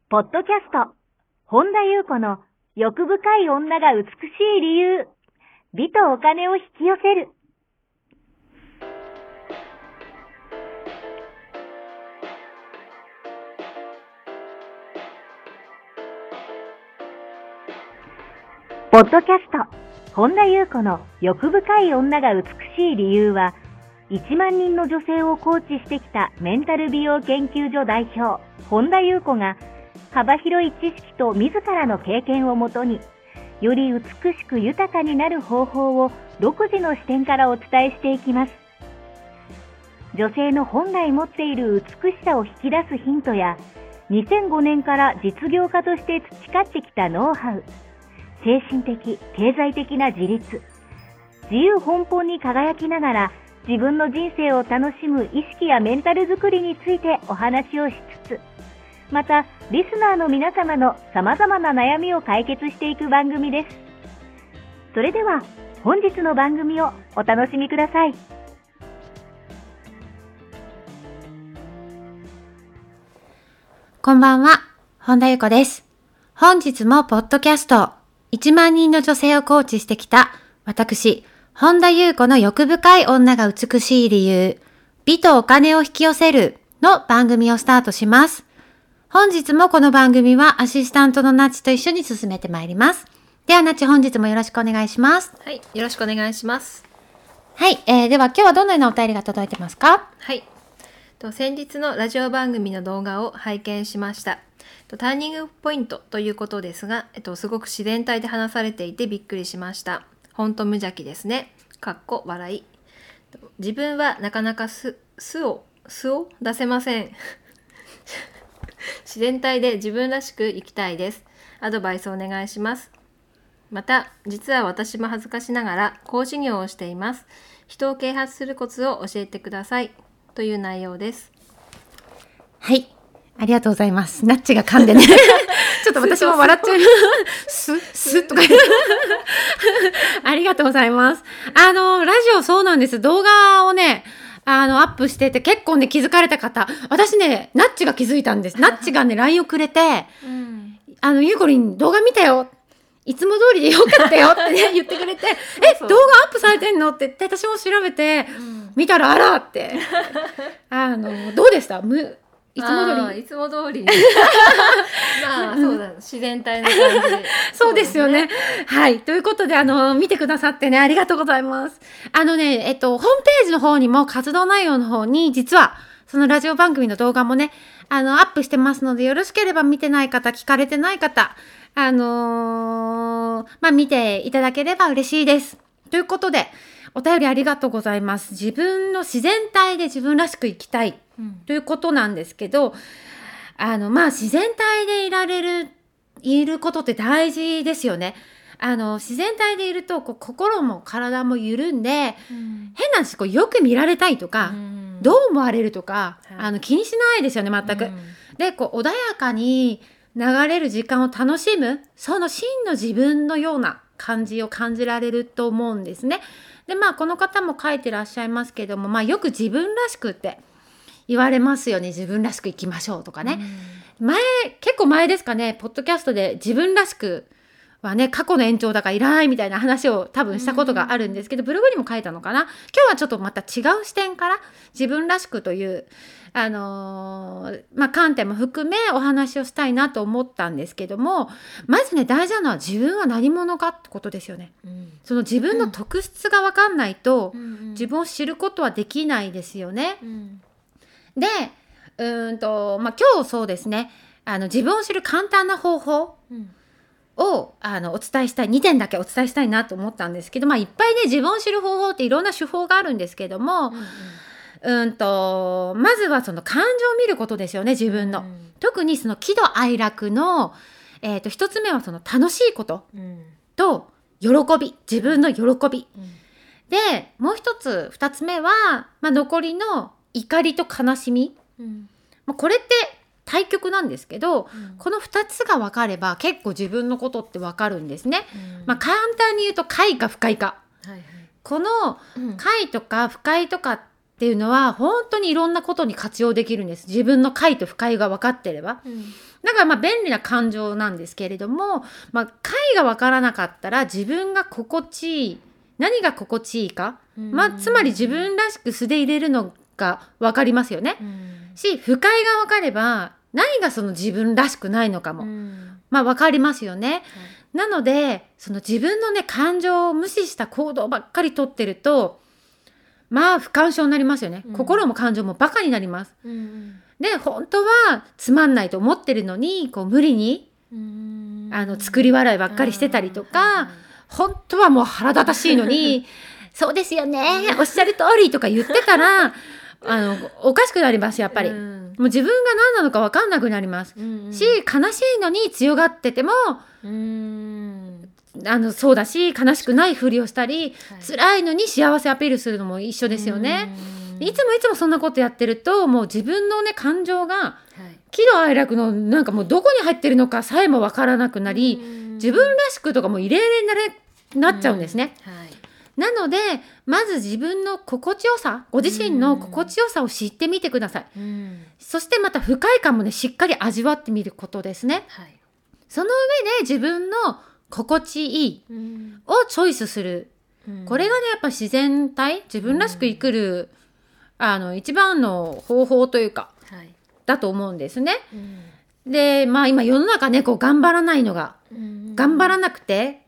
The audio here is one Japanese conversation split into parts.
ポッドキャスト、本田裕子の欲深い女が美しい理由、美とお金を引き寄せる。ポッドキャスト、本田裕子の欲深い女が美しい理由は、1万人の女性をコーチしてきたメンタル美容研究所代表、本田裕子が、幅広い知識と自らの経験をもとに、より美しく豊かになる方法を独自の視点からお伝えしていきます。女性の本来持っている美しさを引き出すヒントや、2005年から実業家として培ってきたノウハウ、精神的、経済的な自立、自由奔放に輝きながら自分の人生を楽しむ意識やメンタルづくりについてお話をしつつ、またリスナーの皆様の様々な悩みを解決していく番組です。それでは本日の番組をお楽しみください。 こんばんは、本田裕子です。本日もポッドキャスト、1万人の女性をコーチしてきた私、本田裕子の欲深い女が美しい理由、美とお金を引き寄せるの番組をスタートします。本日もこの番組はアシスタントのナッチと一緒に進めてまいります。ではナッチ、本日もよろしくお願いします。 はい、よろしくお願いします。 はい、では今日はどのようなお便りが届いてますか？ はい、先日のラジオ番組の動画を拝見しました。ターニングポイントということですが、すごく自然体で話されていてびっくりしました。ほんと無邪気ですね。かっこ笑い。自分はなかなか素を出せません。自然体で自分らしく生きたいです。アドバイスお願いします。また、実は私も恥ずかしながら講師業をしています。人を啓発するコツを教えてください。という内容です。 はい。ありがとうございます。ナッチが噛んでね。ちょっと私も笑っちゃう。スとか。ありがとうございます。ラジオそうなんです。動画をね、アップしてて結構ね気づかれた方、私ね、ナッチが気づいたんです。ナッチがね、LINE をくれて、ゆうこりん動画見たよ。いつも通りでよかったよってね、言ってくれて、動画アップされてんのって言って、私も調べて、見たらあらって。どうでした？いつも通り。 いつも通り。まあ、そうだ、自然体な感じで。 そうですよね。はい。ということで、見てくださってね、ありがとうございます。ホームページの方にも、活動内容の方に、実は、そのラジオ番組の動画もね、アップしてますので、よろしければ見てない方、聞かれてない方、見ていただければ嬉しいです。ということで、お便りありがとうございます。自分の自然体で自分らしく生きたいということなんですけど、自然体でいることって大事ですよね。自然体でいると心も体も緩んで、変な話、よく見られたいとか、どう思われるとか、気にしないですよね、全く。で、穏やかに流れる時間を楽しむ、その真の自分のような感じを感じられると思うんですね。で、この方も書いてらっしゃいますけども、よく自分らしくって言われますよね。自分らしく生きましょうとかね。結構前ですかね、ポッドキャストで自分らしくはね、過去の延長だからいらないみたいな話を多分したことがあるんですけど、ブログにも書いたのかな。今日はちょっとまた違う視点から自分らしくという、観点も含めお話をしたいなと思ったんですけども、まずね、大事なのは自分は何者かってことですよね。その自分の特質が分かんないと、自分を知ることはできないですよね。で、今日そうですね、自分を知る簡単な方法をお伝えしたい、2点だけお伝えしたいなと思ったんですけど、いっぱいね、自分を知る方法っていろんな手法があるんですけども、まずはその感情を見ることですよね、自分の。特にその喜怒哀楽の、一つ目はその楽しいことと喜び、自分の喜び。で、もう一つ、二つ目は、残りの怒りと悲しみ。これって対極なんですけど、この2つが分かれば結構自分のことって分かるんですね。簡単に言うと快か不快か。この快とか不快とかっっていうのは本当にいろんなことに活用できるんです。自分の快と不快が分かってれば。だから便利な感情なんですけれども、快が分からなかったら自分が心地いい、何が心地いいか、つまり自分らしく素で入れるのが分かりますよね。し、不快が分かれば何がその自分らしくないのかも、分かりますよね。なのでその自分のね感情を無視した行動ばっかりとってると不干渉になりますよね。心も感情もバカになります。で本当はつまんないと思ってるのに無理に作り笑いばっかりしてたりとか、本当はもう腹立たしいのにそうですよね、おっしゃる通りとか言ってたらおかしくなります。やっぱり、もう自分が何なのか分かんなくなります、し悲しいのに強がっててもそうだし、悲しくないふりをしたり、辛いのに幸せアピールするのも一緒ですよね。いつもそんなことやってるともう自分のね感情が喜怒哀楽のもうどこに入ってるのかさえも分からなくなり、自分らしくとかもうイレイレになっちゃうんですね。なのでまず自分の心地よさ、ご自身の心地よさを知ってみてください。そしてまた不快感もねしっかり味わってみることですね。その上で自分の心地いいをチョイスする、これがねやっぱ自然体、自分らしく生きる一番の方法というか、だと思うんですね。で今世の中ね頑張らないのが、頑張らなくて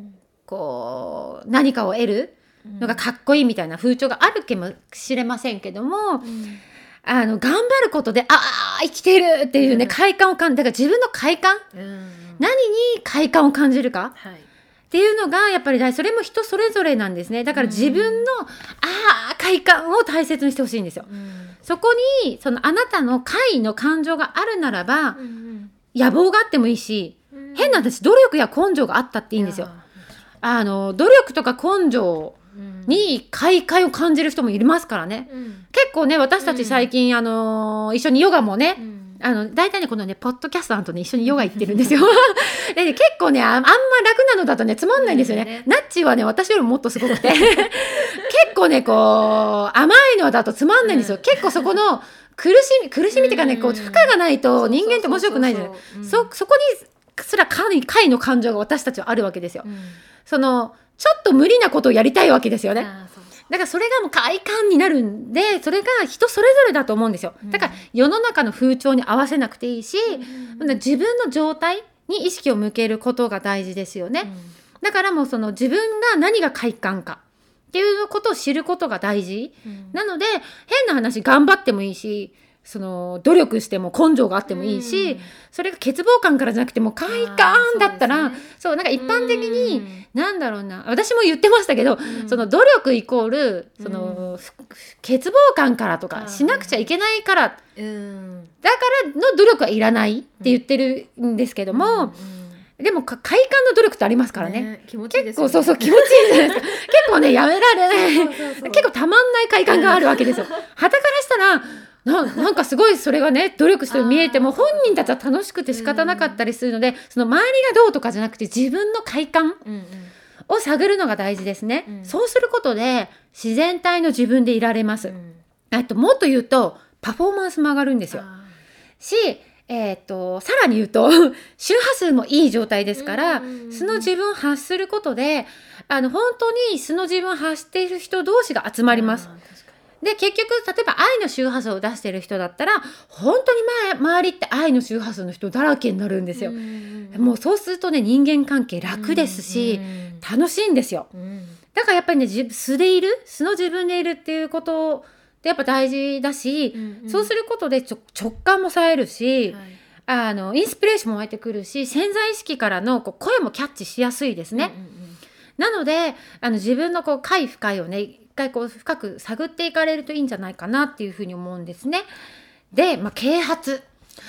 何かを得るのがかっこいいみたいな風潮があるかもしれませんけども、頑張ることで生きてるっていうね快感を感じる。だから自分の快感、何に快感を感じるかっていうのがやっぱりそれも人それぞれなんですね。だから自分の快感を大切にしてほしいんですよ。そこにあなたの快の感情があるならば、野望があってもいいし、変な話努力や根性があったっていいんですよ。努力とか根性に快感を感じる人もいますからね、結構ね私たち最近、一緒にヨガもね、大体ねこのねポッドキャスターとね一緒にヨガ行ってるんですよで結構ねあんま楽なのだとねつまんないんですよね。ナッチはね私よりももっとすごくて結構ね甘いのだとつまんないんですよ。結構そこの苦しみっていうかね負荷がないと人間って面白くないじゃない。そこにすら快の感情が私たちはあるわけですよ。ちょっと無理なことをやりたいわけですよね。だからそれがもう快感になるんで、それが人それぞれだと思うんですよ。だから世の中の風潮に合わせなくていいし、自分の状態に意識を向けることが大事ですよね。だからもう自分が何が快感かっていうことを知ることが大事、なので変な話頑張ってもいいし、努力しても根性があってもいいし、それが欠乏感からじゃなくても快感だったら、一般的に私も言ってましたけど、努力イコール欠乏感からとかしなくちゃいけないから、だからの努力はいらないって言ってるんですけども、でも快感の努力ってありますからね。 気持ちいいですよね。 結構気持ちいいじゃないですか結構ねやめられない結構たまんない快感があるわけですよ。傍からしたらなんかすごいそれがね努力して見えても本人たちは楽しくて仕方なかったりするので、周りがどうとかじゃなくて自分の快感を探るのが大事ですね。そうすることで自然体の自分でいられます。もっと言うとパフォーマンスも上がるんですよ。しさらに言うと周波数もいい状態ですから、素の自分を発することで本当に素の自分を発している人同士が集まります。で結局例えば愛の周波数を出している人だったら本当に周りって愛の周波数の人だらけになるんですよ。もうそうするとね人間関係楽ですし、楽しいんですよ。だからやっぱりね素の自分でいるっていうことってやっぱ大事だし、そうすることで直感も冴えるし、インスピレーションも湧いてくるし、潜在意識からの声もキャッチしやすいですね。なので自分の快不快をね一回深く探っていかれるといいんじゃないかなっていうふうに思うんですね。で、啓発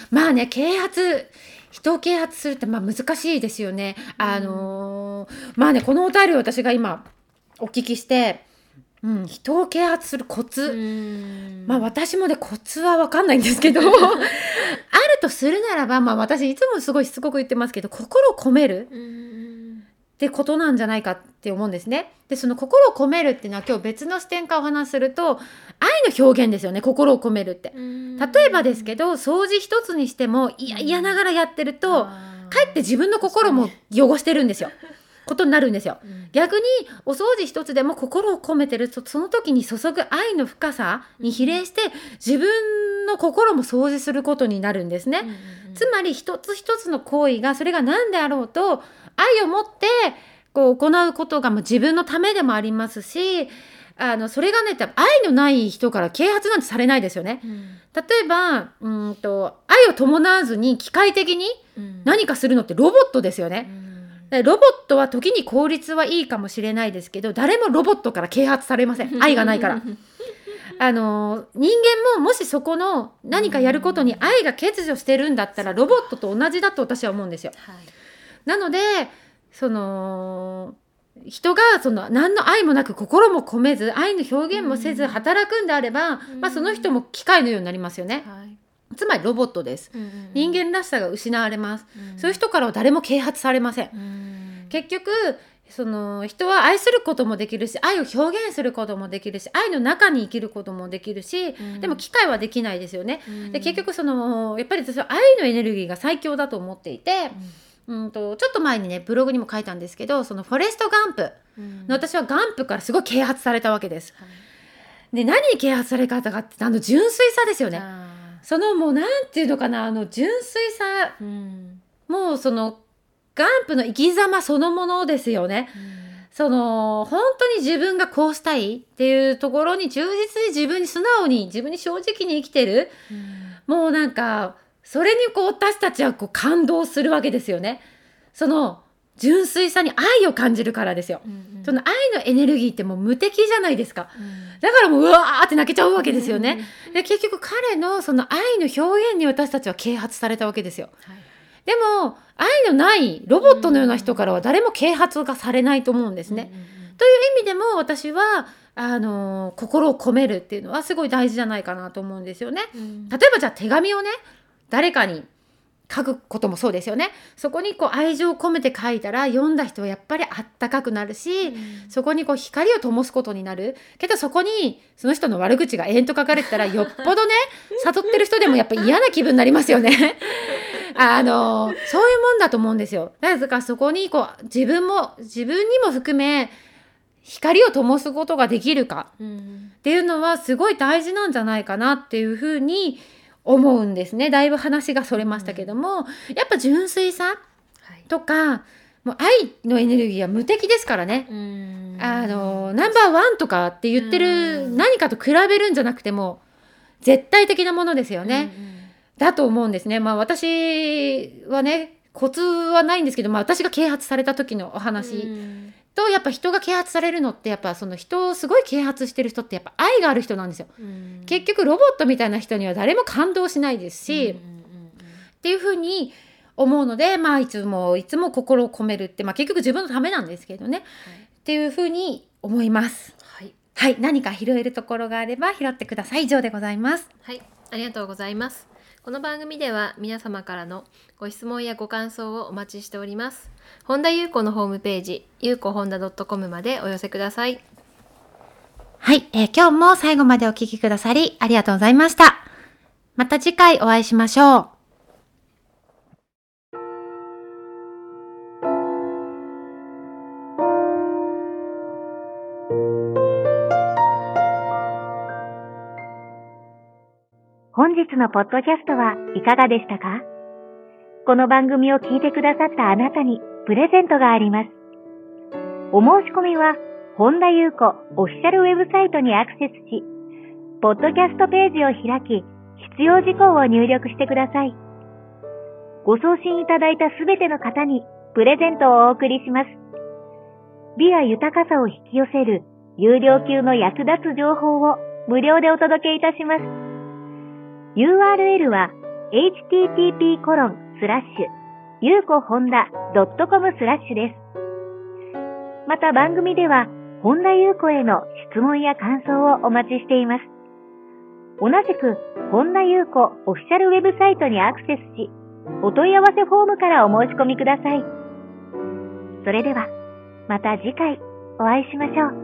人を啓発するって難しいですよね。このお便りを私が今お聞きして、人を啓発するコツ、私もねコツは分かんないんですけどあるとするならば、私いつもすごいしつこく言ってますけど、心を込めるってことなんじゃないかって思うんですね。でその心を込めるっていうのは今日別の視点からお話しすると、愛の表現ですよね、心を込めるって。例えばですけど、掃除一つにしても嫌ながらやってると、かえって自分の心も汚してるんですよ。ことになるんですよ。逆にお掃除一つでも心を込めてると、その時に注ぐ愛の深さに比例して自分の心も掃除することになるんですね。つまり一つ一つの行為が、それが何であろうと愛を持ってこう行うことが自分のためでもありますし、それがね、愛のない人から啓発なんてされないですよね。例えば愛を伴わずに機械的に何かするのってロボットですよね。ロボットは時に効率はいいかもしれないですけど、誰もロボットから啓発されません。愛がないから。人間ももしそこの何かやることに愛が欠如してるんだったら、ロボットと同じだと私は思うんですよ。なので人が何の愛もなく心も込めず愛の表現もせず働くんであれば、その人も機械のようになりますよね。つまりロボットです。人間らしさが失われます。そういう人からは誰も啓発されません。結局人は愛することもできるし、愛を表現することもできるし、愛の中に生きることもできるし、でも機械はできないですよね。で結局やっぱり私は愛のエネルギーが最強だと思っていて、ちょっと前にねブログにも書いたんですけど、フォレスト・ガンプの、私はガンプからすごい啓発されたわけです。で何に啓発され方かって、純粋さですよね。もうなんていうのかな、純粋さ、もうガンプの生き様そのものですよね。本当に自分がこうしたいっていうところに忠実に、自分に素直に、自分に正直に生きてる、もうなんかそれに私たちは感動するわけですよね。純粋さに愛を感じるからですよ。その愛のエネルギーってもう無敵じゃないですか。だからもううわーって泣けちゃうわけですよね。で結局彼のその愛の表現に私たちは啓発されたわけですよ。でも愛のないロボットのような人からは誰も啓発がされないと思うんですね。という意味でも私は心を込めるっていうのはすごい大事じゃないかなと思うんですよね。例えばじゃあ手紙をね、誰かに書くこともそうですよね。そこに愛情を込めて書いたら、読んだ人はやっぱりあったかくなるし、そこに光を灯すことになるけど、そこにその人の悪口が延々と書かれてたら、よっぽどね悟ってる人でもやっぱり嫌な気分になりますよね。そういうもんだと思うんですよ。だからそこに自分にも含め光を灯すことができるかっていうのはすごい大事なんじゃないかなっていうふうに思うんですね。だいぶ話がそれましたけども、やっぱ純粋さとか、もう愛のエネルギーは無敵ですからね。ナンバーワンとかって言ってる何かと比べるんじゃなくても絶対的なものですよね。だと思うんですね。私はね、コツはないんですけど、私が啓発された時のお話と、やっぱ人が啓発されるのって、やっぱ人をすごい啓発してる人ってやっぱ愛がある人なんですよ。結局ロボットみたいな人には誰も感動しないですし、っていうふうに思うので、いつも心を込めるって、結局自分のためなんですけどね、っていうふうに思います。はい、何か拾えるところがあれば拾ってください。以上でございます。 はい、ありがとうございます。この番組では皆様からのご質問やご感想をお待ちしております。本田裕子のホームページ、ゆうこほんだ .com までお寄せください。 はい、今日も最後までお聞きくださりありがとうございました。また次回お会いしましょう。 本日のポッドキャストはいかがでしたか？この番組を聞いてくださったあなたにプレゼントがあります。お申し込みは本田裕子オフィシャルウェブサイトにアクセスし、ポッドキャストページを開き、必要事項を入力してください。ご送信いただいたすべての方にプレゼントをお送りします。美や豊かさを引き寄せる有料級の役立つ情報を無料でお届けいたします。URL は http://yukohonda.com/ です。また番組では本田裕子への質問や感想をお待ちしています。同じく本田裕子オフィシャルウェブサイトにアクセスし、お問い合わせフォームからお申し込みください。それではまた次回お会いしましょう。